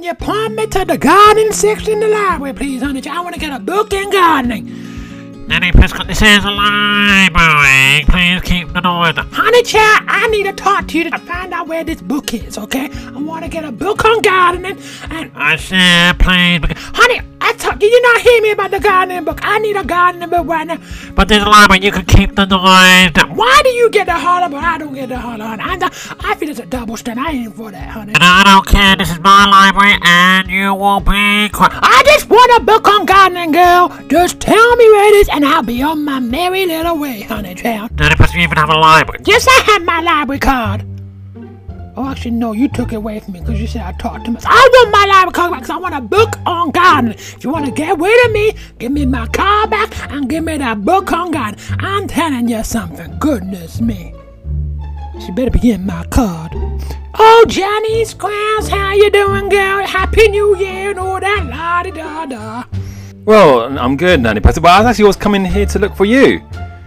you point me to the gardening section in the library, please, honey child? I want to get a book in gardening. Nanny Prescott, this is a library. Please keep the noise up. Honey child, I need to talk to you to find out where this book is, okay? I want to get a book on gardening, and I said, please. honey, did you not hear me about the gardening book? I need a gardening book right now. But there's a library, you can keep the noise down. Why do you get the holler, but I don't get the holler, honey? I feel it's a double standard. I ain't for that, honey. And I don't care, this is my library, and you will be quiet. I just want a book on gardening, girl. Just tell me where it is, and I'll be on my merry little way, honey child. Nanny Prescott, you even have a library. Yes, I have my library card. Oh, actually, no, you took it away from me because you said I talked too much. I want my library card back because I want a book on gardening. If you want to get rid of me, give me my card back and give me that book on gardening. I'm telling you something. Goodness me. She better be getting my card. Oh, Johnny Squires, how you doing, girl? Happy New Year and all that la-di-da-da. Well, I'm good, Nanny Prescott, but I actually was coming here to look for you.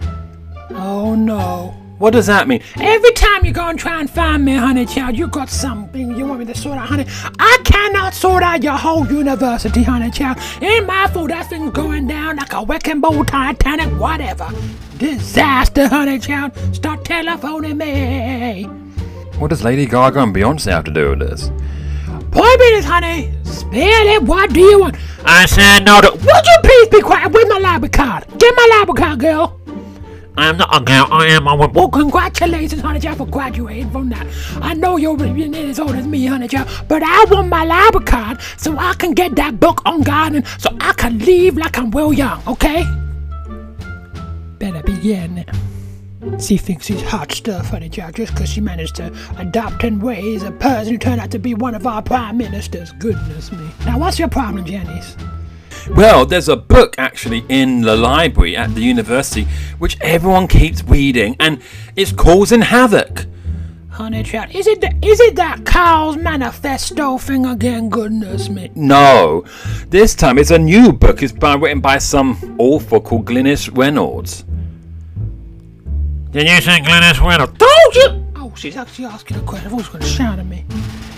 Oh, no. What does that mean? Every time you go and try and find me, honey child, you got something you want me to sort out, honey. I cannot sort out your whole university, honey child. Ain't my fault that thing's going down like a wrecking ball, Titanic, whatever. Disaster, honey child. Start telephoning me. What does Lady Gaga and Beyonce have to do with this? Point me this, honey. Spell it. What do you want? I said no to... Would you please be quiet? Where's my library card? Get my library card, girl. I'm not a girl, I am a woman. Well, congratulations, honey child, for graduating from that. I know you're as old as me, honey child, but I want my library card so I can get that book on gardening so I can leave like I'm Will Young, okay? Better be getting it. She thinks she's hot stuff, honey child, just because she managed to adopt and raise a person who turned out to be one of our prime ministers. Goodness me. Now, what's your problem, Janice? Well, there's a book actually in the library at the university which everyone keeps reading, and it's causing havoc. Honey child, is it that Carl's Manifesto thing again? Goodness me. No, this time it's a new book. It's written by some author called Glynis Reynolds. Did you say Glynis Reynolds? Told you! Oh, she's actually asking a question. I thought she was going to shout at me.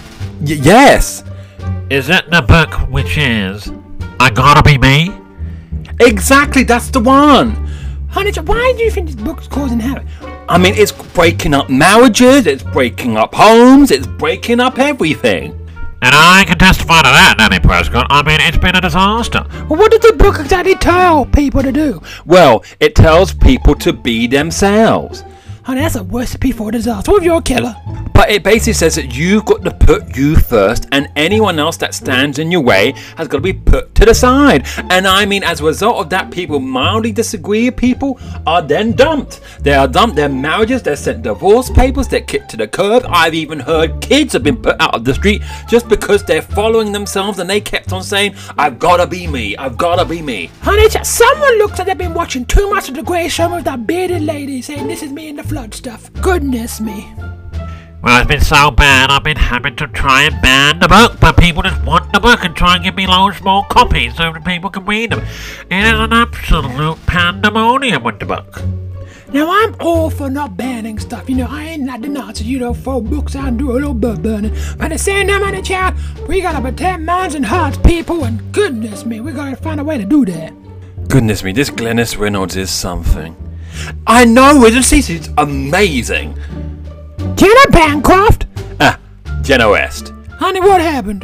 Yes! Is it the book which is I Gotta Be Me? Exactly, that's the one! Honey, why do you think this book's causing havoc? I mean, it's breaking up marriages, it's breaking up homes, it's breaking up everything. And I can testify to that, Nanny Prescott. I mean, it's been a disaster. Well, what does the book exactly tell people to do? Well, it tells people to be themselves. Honey, that's a recipe for a disaster. What if you're a killer? But it basically says that you've got to put you first, and anyone else that stands in your way has got to be put to the side. And I mean, as a result of that, people mildly disagree with people are then dumped. They are dumped, their marriages, they're sent divorce papers, they're kicked to the curb. I've even heard kids have been put out of the street just because they're following themselves and they kept on saying, I've got to be me, I've got to be me. Honey, someone looks like they've been watching too much of the Grey Show with that bearded lady saying this is me in the flood stuff. Goodness me. Well, it's been so bad, I've been having to try and ban the book, but people just want the book and try and give me loads more copies so that people can read them. It is an absolute pandemonium with the book. Now, I'm all for not banning stuff. You know, I ain't like the Nazis, throw books out and do a little book burning. But at the same time, honey child, we gotta protect minds and hearts, people, and goodness me, we gotta find a way to do that. Goodness me, this Glynis Reynolds is something. I know, isn't she? She's amazing. Jenna Bancroft? Jenna West. Honey, what happened?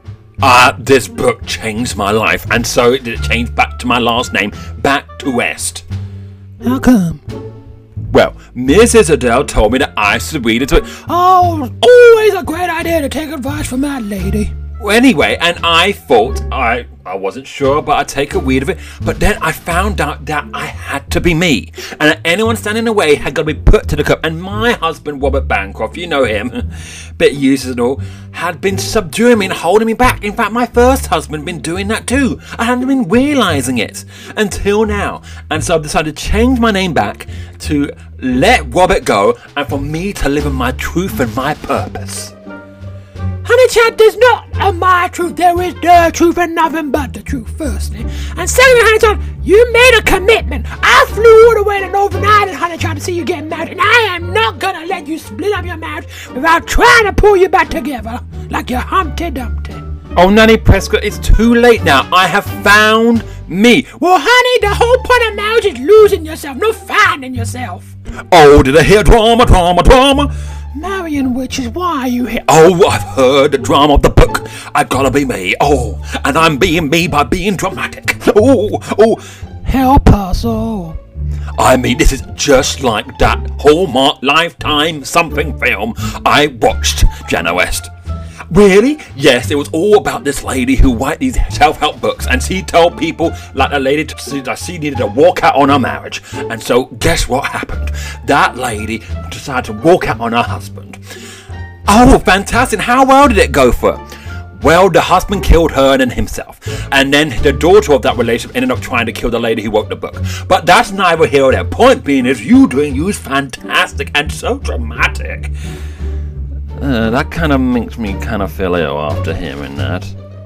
This book changed my life, and so it did change back to my last name, back to West. How come? Well, Mrs. Adele told me that I should read it. Oh, always a great idea to take advice from that lady. Anyway, and I thought, I wasn't sure, but I'd take a read of it. But then I found out that I had to be me. And that anyone standing in the way had got to be put to the curb. And my husband, Robert Bancroft, you know him, bit useless and all, had been subduing me and holding me back. In fact, my first husband had been doing that too. I hadn't been realising it until now. And so I've decided to change my name back to let Robert go and for me to live in my truth and my purpose. Honey child, there's not a my truth, there is the truth and nothing but the truth, firstly. And secondly, honey child, you made a commitment. I flew all the way to Northern Ireland, honey child, to see you get married, and I am not gonna let you split up your marriage without trying to pull you back together like you're Humpty Dumpty. Oh, Nanny Prescott, it's too late now. I have found me. Well, honey, the whole point of marriage is losing yourself, not finding yourself. Oh, did I hear drama, drama, drama? Marrying witches, why are you here? Oh, I've heard the drama of the book. I've gotta be me. Oh, and I'm being me by being dramatic. Oh. Help us all. I mean, this is just like that Hallmark Lifetime something film I watched, Jenna West. Really? Yes, it was all about this lady who wrote these self-help books, and she told people like the lady that she needed to walk out on her marriage. And so, guess what happened? That lady decided to walk out on her husband. Oh, fantastic! How well did it go for her? Well, the husband killed her and then himself. And then the daughter of that relationship ended up trying to kill the lady who wrote the book. But that's neither here nor there. Point being is you's fantastic and so dramatic. That kind of makes me kind of feel ill after hearing that.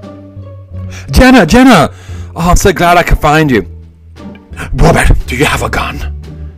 Jenna! Oh, I'm so glad I could find you. Robert, do you have a gun?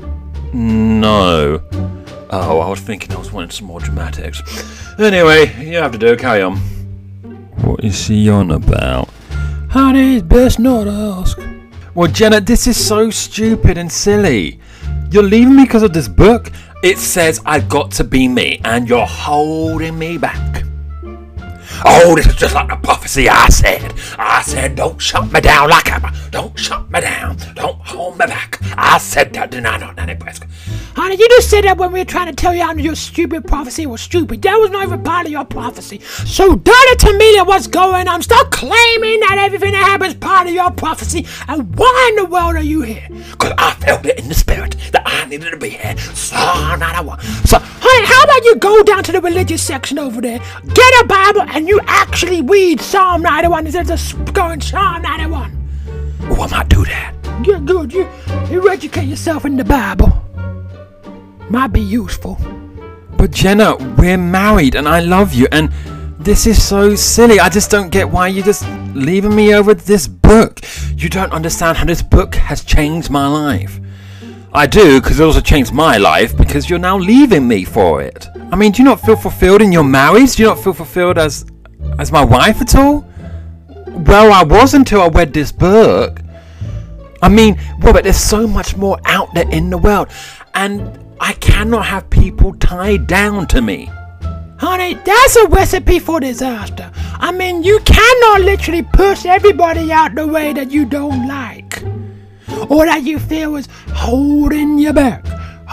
No. Oh, I was thinking I was wanting some more dramatics. Anyway, you have to do. Carry on. What is she on about? Honey, it's best not to ask. Well, Jenna, this is so stupid and silly. You're leaving me because of this book? It says I've got to be me, and you're holding me back. Oh, this is just like the prophecy I said, don't shut me down like ever. Don't shut me down. Don't hold me back. I said that, didn't I not, Nanny Prescott? Honey, you just said that when we were trying to tell you how your stupid prophecy was stupid. That was not even part of your prophecy. So dirty to me that what's going on. Stop claiming that everything that happens is part of your prophecy. And why in the world are you here? Because I felt it in the spirit that I needed to be here. Psalm 91. So, honey, how about you go down to the religious section over there, get a Bible, and you actually read Psalm 91 instead of just going Psalm 91. Oh, I might do that. Yeah, good. You educate yourself in the Bible. Might be useful. But Jenna, we're married and I love you, and this is so silly. I just don't get why you're just leaving me over this book. You don't understand how this book has changed my life. I do, because it also changed my life, because you're now leaving me for it. I mean, do you not feel fulfilled in your marriage? Do you not feel fulfilled as my wife at all? Well, I was until I read this book. I mean, Robert, there's so much more out there in the world, and I cannot have people tied down to me. Honey, that's a recipe for disaster. I mean, you cannot literally push everybody out the way that you don't like, or that you feel is holding you back.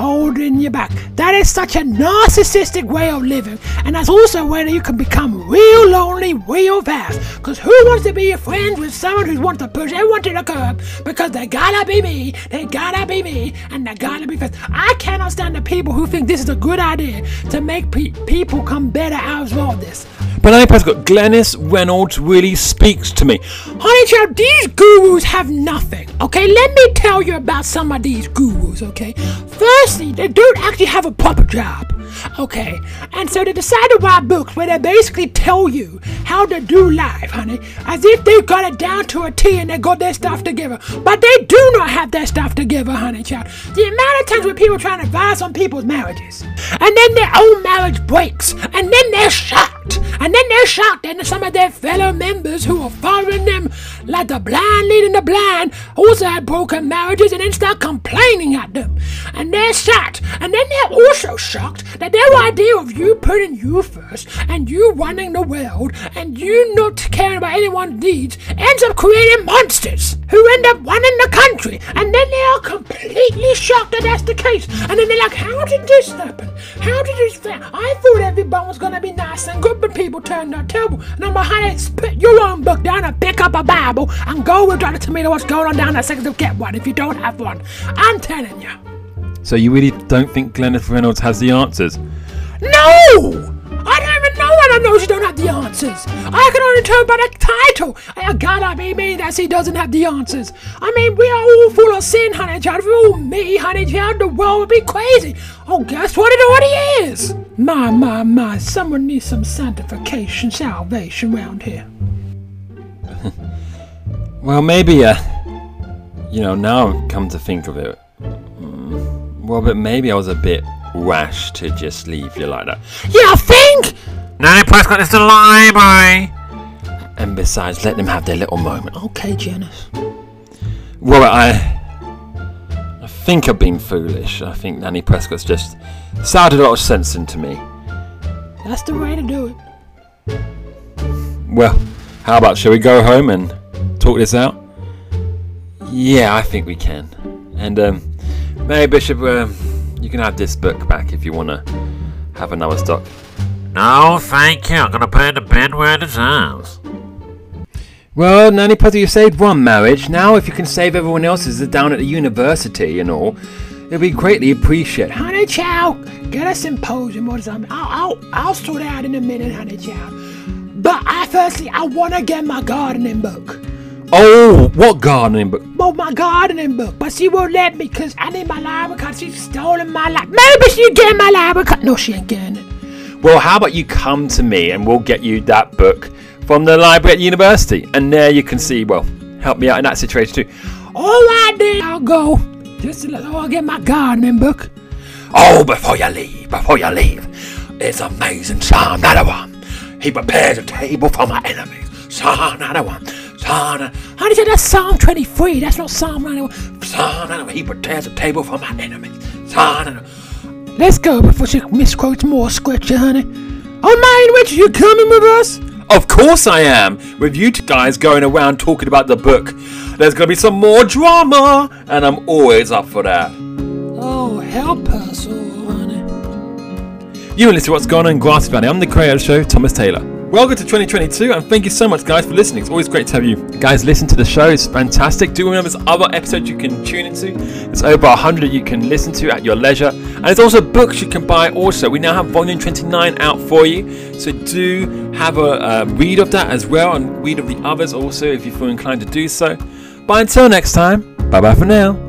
That is such a narcissistic way of living, and that's also a way that you can become real lonely real fast. Because who wants to be friends with someone who wants to push everyone to the curb because they gotta be me, and they gotta be fast. I cannot stand the people who think this is a good idea to make people come better out of all this. But Nanny Prescott, Glenys Reynolds really speaks to me. Honey child, these gurus have nothing, okay? Let me tell you about some of these gurus, okay? Firstly, they don't actually have a proper job, okay? And so they decide to write books where they basically tell you how to do life, honey, as if they got it down to a T and they got their stuff together. But they do not have their stuff together, honey child. The amount of times when people trying to advise on people's marriages, and then their own marriage breaks, and then they're shocked. And then they're shocked that some of their fellow members who are following them like the blind leading the blind also had broken marriages and then start complaining at them. And they're shocked. And then they're also shocked that their idea of you putting you first and you running the world and you not caring about anyone's needs ends up creating monsters who end up running the country. And then they are completely shocked that that's the case. And then they're like, how did this happen? How did this happen? I thought everyone was going to be nice and good, but people turned out terrible. And I'm behind it, put your own book down and pick up a Bible and go and try to tell me what's going on down there second to get one if you don't have one. I'm telling you. So you really don't think Glenys Reynolds has the answers? No! I don't even know I don't know she don't have the answers. I can only tell by the title. I gotta be me that she doesn't have the answers. I mean, we are all full of sin, honey child. If we all me, honey child, the world would be crazy. Oh, guess what it already is? My, someone needs some sanctification, salvation around here. Well, maybe, now I've come to think of it. Well, but maybe I was a bit rash to just leave you like that. Yeah, I think! Nanny Prescott is the library. And besides, let them have their little moment. Okay, Janice. Robert, I think I've been foolish. I think Nanny Prescott's just sounded a lot of sense into me. That's the way to do it. Well, how about, shall we go home and talk this out? Yeah, I think we can. And Mary Bishop, you can have this book back if you want to have another stock. No, thank you. I'm going to put it to bed where it deserves. Well, Nanny Potter, you saved one marriage. Now, if you can save everyone else's down at the university and all, it'll be greatly appreciated. Honey Chow, get a symposium or something. I'll sort it out in a minute, Honey Chow. But firstly, I want to get my gardening book. Oh, what gardening book? Well, my gardening book. But she won't let me because I need my library card. She's stolen my library. Maybe she'll get my library card. No, she ain't getting it. Well, how about you come to me and we'll get you that book from the library at the university. And there you can see, well, help me out in that situation too. All right, then. I'll go. Just to I'll get my gardening book. Oh, before you leave, it's amazing Psalm 91. He prepares a table for my enemies. Psalm 91. Honey, that's Psalm 23. That's not Psalm 91. Psalm 91. He prepares a table for my enemies. Psalm 91. Let's go before she misquotes more scripture, honey. Oh, man, Richard, you coming with us? Of course I am. With you two guys going around talking about the book, there's going to be some more drama, and I'm always up for that. Oh, help us all, honey. You and listen to what's going on in Grassy Valley. I'm the creator of the show, Thomas Taylor. Welcome to 2022, and thank you so much, guys, for listening. It's always great to have you guys listen to the show. It's fantastic. Do remember there's other episodes you can tune into. There's over 100 that you can listen to at your leisure. And there's also books you can buy also. We now have volume 29 out for you. So do have a read of that as well, and read of the others also if you feel inclined to do so. But until next time, bye-bye for now.